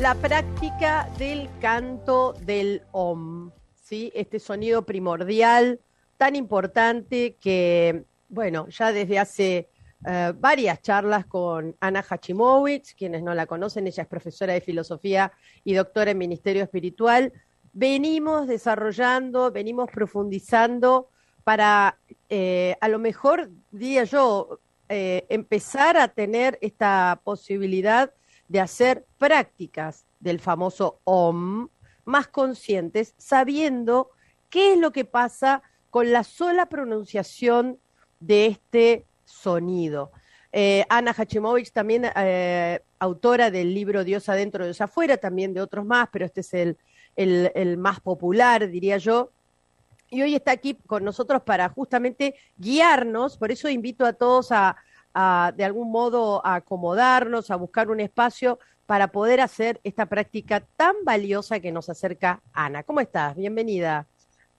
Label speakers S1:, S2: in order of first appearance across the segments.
S1: la práctica del canto del Om, ¿sí? Este sonido primordial tan importante que, bueno, ya desde hace varias charlas con Ana Hachimowicz, quienes no la conocen, ella es profesora de filosofía y doctora en ministerio espiritual, venimos desarrollando, venimos profundizando para, a lo mejor, diría yo, empezar a tener esta posibilidad de hacer prácticas del famoso OM más conscientes, sabiendo qué es lo que pasa con la sola pronunciación de este sonido. Ana Hachimowicz, también autora del libro Dios adentro, Dios afuera, también de otros más, pero este es el más popular, diría yo. Y hoy está aquí con nosotros para justamente guiarnos, por eso invito a todos a de algún modo a acomodarnos, a buscar un espacio para poder hacer esta práctica tan valiosa que nos acerca Ana. ¿Cómo estás? Bienvenida.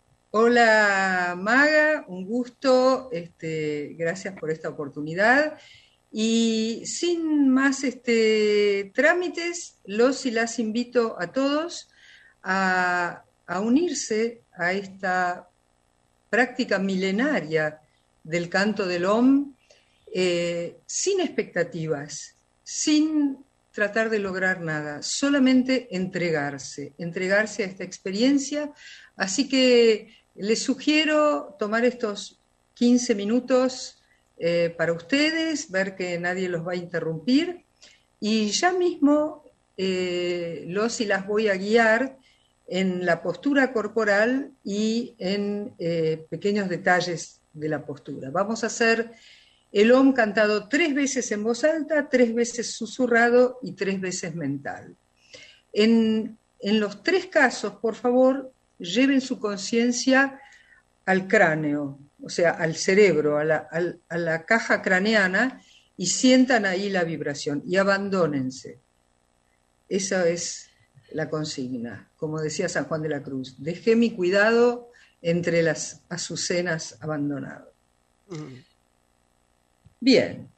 S2: Hola Maga, un gusto, gracias por esta oportunidad. Y sin más trámites, los y las invito a todos a unirse a esta práctica milenaria del canto del Om, sin expectativas, sin tratar de lograr nada, solamente entregarse a esta experiencia. Así que les sugiero tomar estos 15 minutos para ustedes, ver que nadie los va a interrumpir, y ya mismo los y las voy a guiar en la postura corporal y en pequeños detalles de la postura. Vamos a hacer el Om cantado 3 veces en voz alta, 3 veces susurrado y 3 veces mental. En los 3 casos, por favor, lleven su conciencia al cráneo, o sea, al cerebro, a la caja craneana, y sientan ahí la vibración y abandónense. Esa es la consigna, como decía San Juan de la Cruz: dejé mi cuidado entre las azucenas abandonadas. Bien,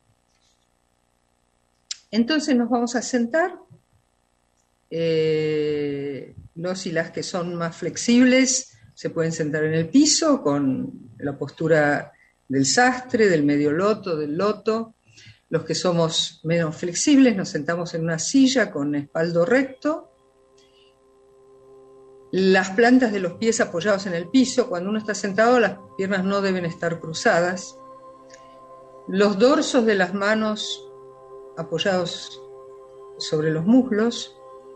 S2: entonces nos vamos a sentar. Los y las que son más flexibles se pueden sentar en el piso con la postura del sastre, del medio loto, del loto. Los que somos menos flexibles nos sentamos en una silla con espaldo recto, las plantas de los pies apoyados en el piso. Cuando uno está sentado, las piernas no deben estar cruzadas, los dorsos de las manos apoyados sobre los muslos.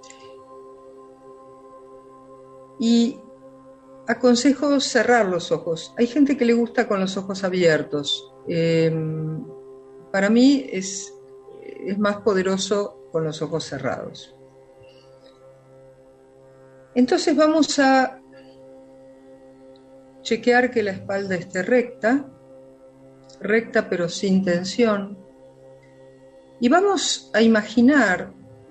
S2: Y aconsejo cerrar los ojos. Hay gente que le gusta con los ojos abiertos. Para mí es más poderoso con los ojos cerrados. Entonces vamos a chequear que la espalda esté recta pero sin tensión. Y vamos a imaginar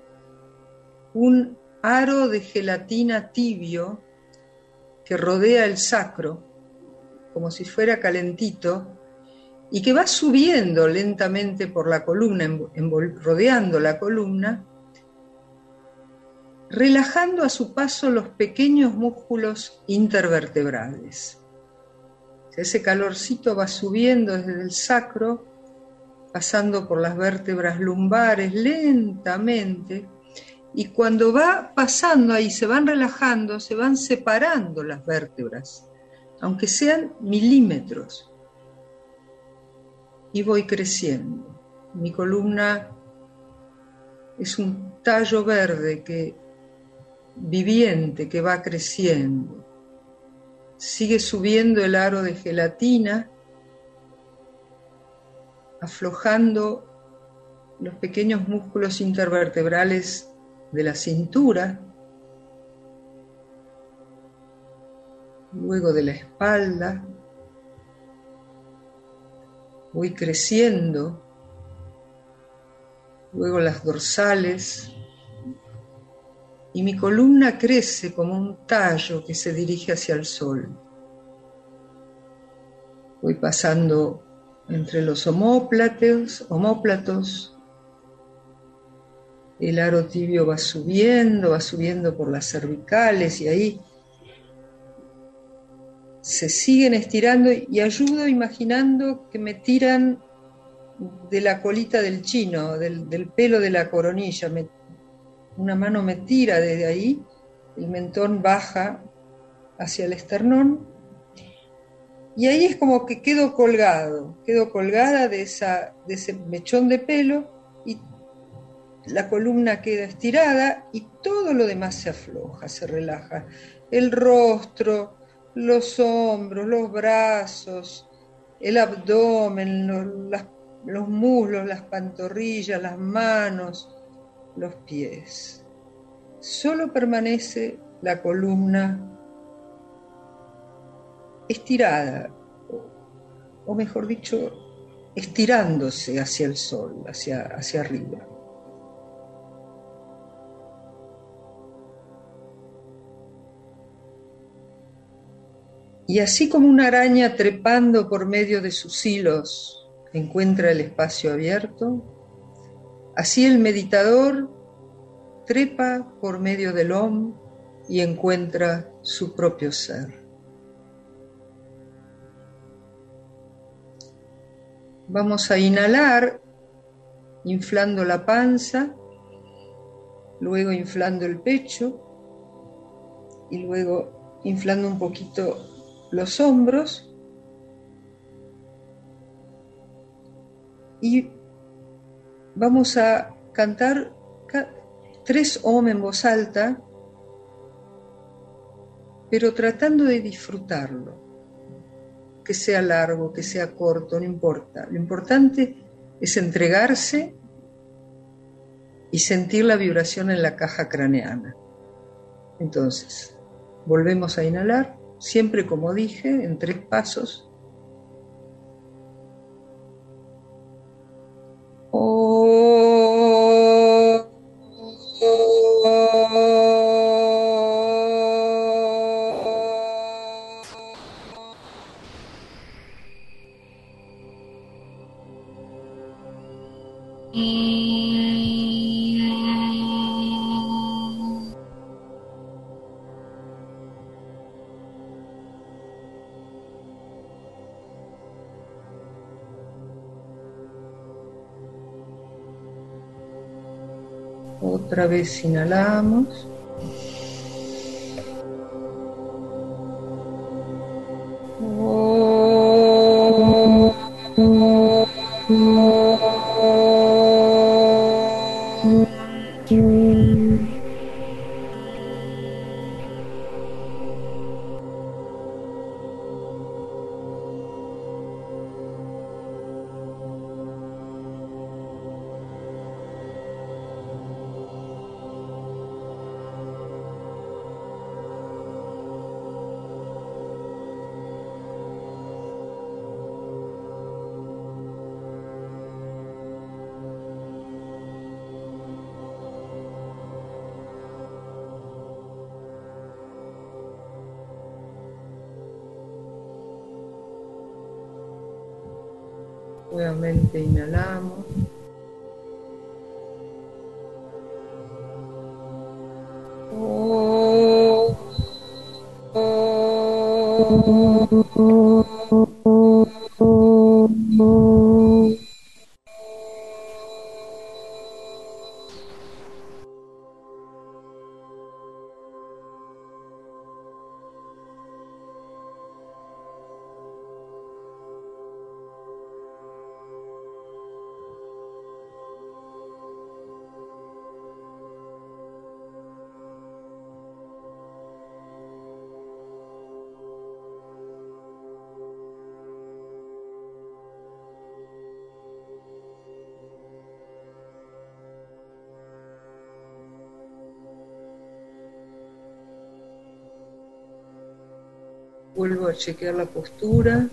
S2: un aro de gelatina tibio que rodea el sacro, como si fuera calentito, y que va subiendo lentamente por la columna, rodeando la columna, relajando a su paso los pequeños músculos intervertebrales. Ese calorcito va subiendo desde el sacro, pasando por las vértebras lumbares lentamente, y cuando va pasando ahí, se van relajando, se van separando las vértebras, aunque sean milímetros, y voy creciendo. Mi columna es un tallo verde viviente que va creciendo. Sigue subiendo el aro de gelatina, aflojando los pequeños músculos intervertebrales de la cintura, luego de la espalda. Voy creciendo, luego las dorsales, y mi columna crece como un tallo que se dirige hacia el sol. Voy pasando entre los omóplatos, el aro tibio va subiendo por las cervicales y ahí se siguen estirando y ayudo imaginando que me tiran de la colita del chino, del pelo de la coronilla. Una mano me tira desde ahí, el mentón baja hacia el esternón y ahí es como que quedo colgada de ese mechón de pelo y la columna queda estirada y todo lo demás se afloja, se relaja. El rostro, los hombros, los brazos, el abdomen, los muslos, las pantorrillas, las manos, los pies. Solo permanece la columna estirada, o mejor dicho, estirándose hacia el sol, hacia arriba. Y así como una araña trepando por medio de sus hilos encuentra el espacio abierto, así el meditador trepa por medio del Om y encuentra su propio ser. Vamos a inhalar inflando la panza, luego inflando el pecho y luego inflando un poquito los hombros y vamos a cantar 3 Om en voz alta, pero tratando de disfrutarlo, que sea largo, que sea corto, no importa. Lo importante es entregarse y sentir la vibración en la caja craneana. Entonces, volvemos a inhalar, siempre como dije, en 3 pasos. Otra vez inhalamos. Nuevamente inhalamos. Vuelvo a chequear la postura.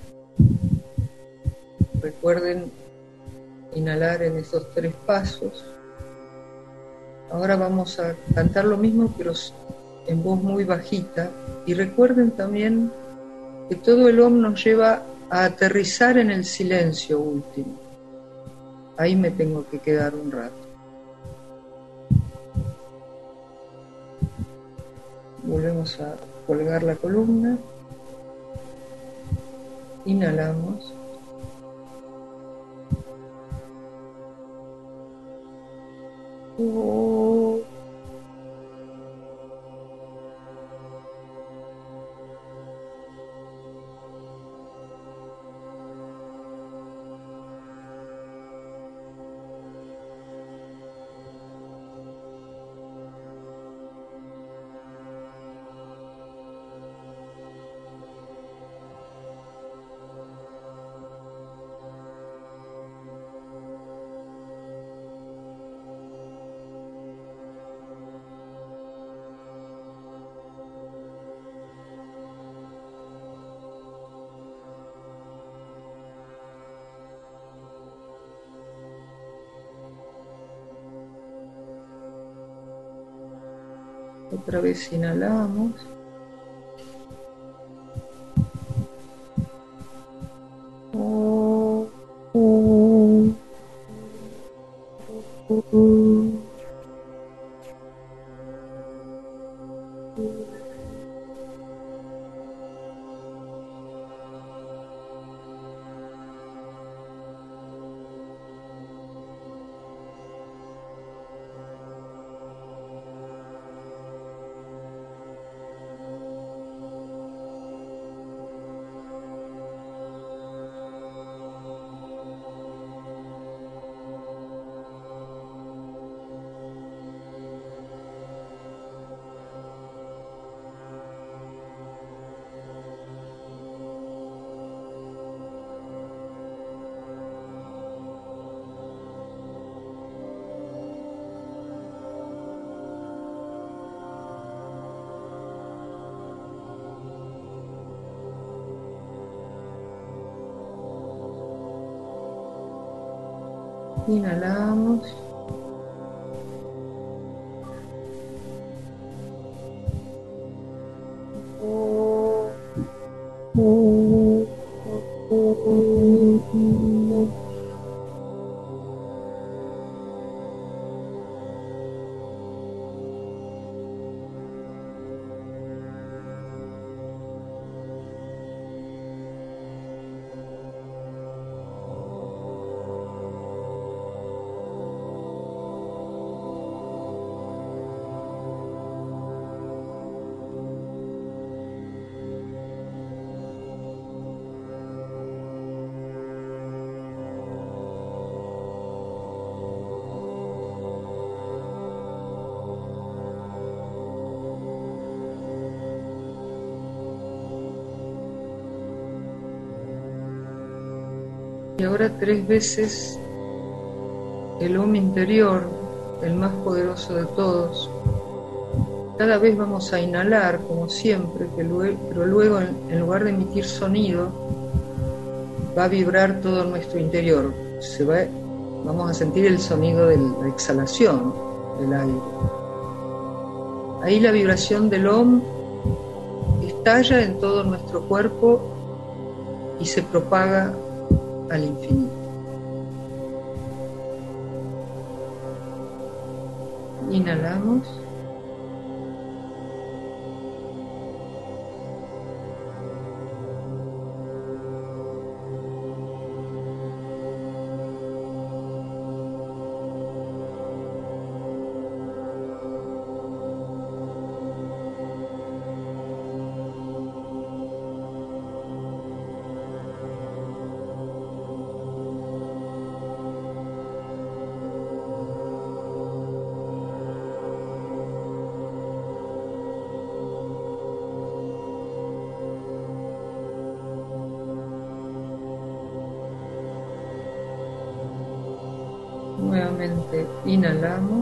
S2: Recuerden inhalar en esos 3 pasos. Ahora vamos a cantar lo mismo, pero en voz muy bajita. Y recuerden también que todo el Om nos lleva a aterrizar en el silencio último. Ahí me tengo que quedar un rato. Volvemos a colgar la columna. Inhalamos. Otra vez inhalamos. Inhalamos. Y ahora 3 veces el Om interior, el más poderoso de todos. Cada vez vamos a inhalar, como siempre, pero luego en lugar de emitir sonido, va a vibrar todo nuestro interior. Vamos a sentir el sonido de la exhalación del aire. Ahí la vibración del Om estalla en todo nuestro cuerpo y se propaga al infinito. Inhalamos. Nuevamente inhalamos.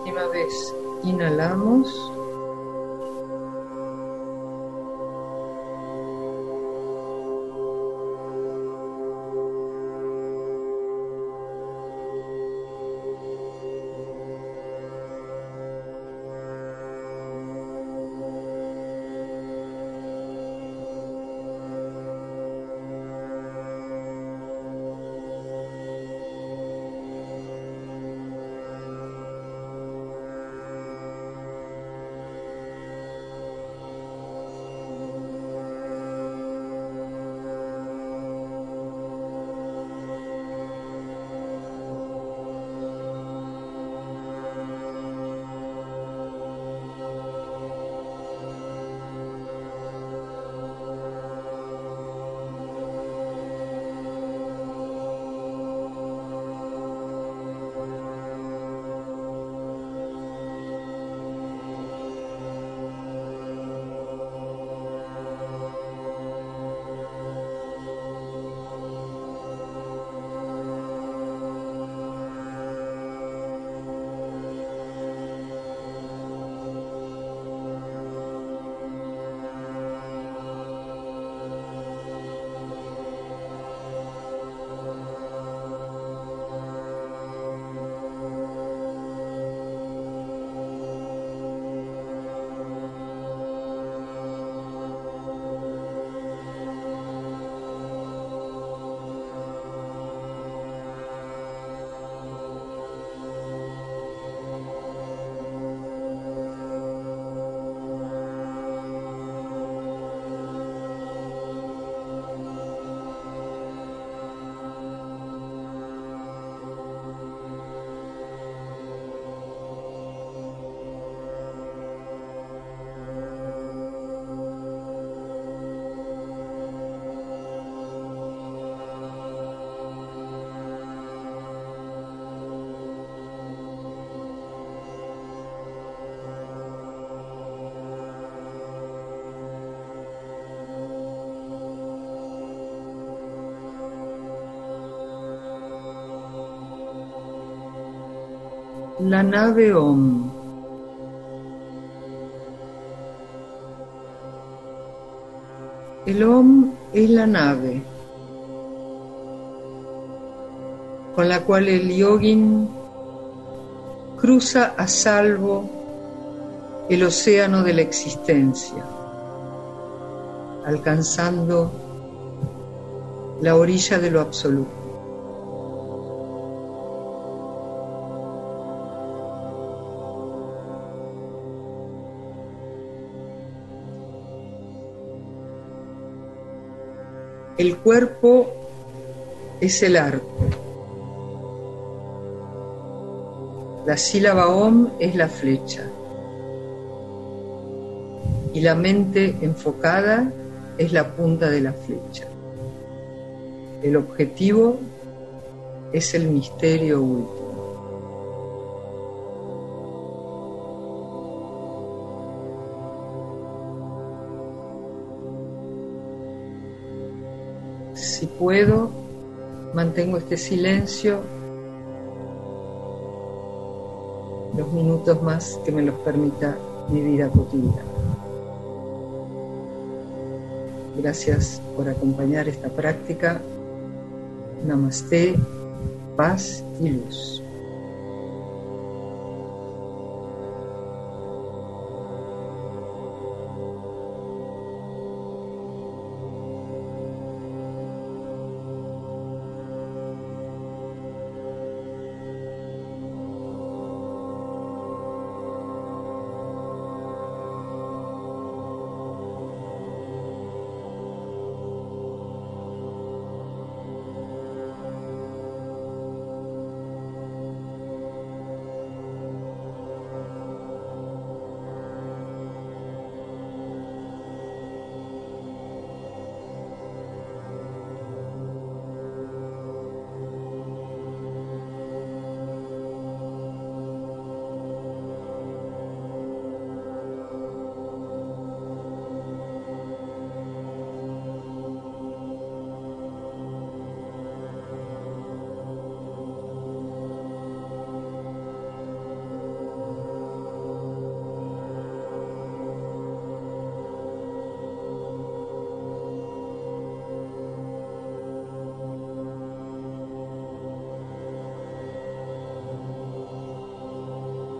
S2: última vez. Inhalamos. La nave Om. El Om es la nave con la cual el yogin cruza a salvo el océano de la existencia, alcanzando la orilla de lo absoluto. El cuerpo es el arco. La sílaba Om es la flecha. Y la mente enfocada es la punta de la flecha. El objetivo es el misterio último. Si puedo, mantengo este silencio los minutos más que me los permita mi vida cotidiana. Gracias por acompañar esta práctica. Namaste, paz y luz.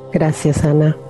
S1: Gracias, Ana.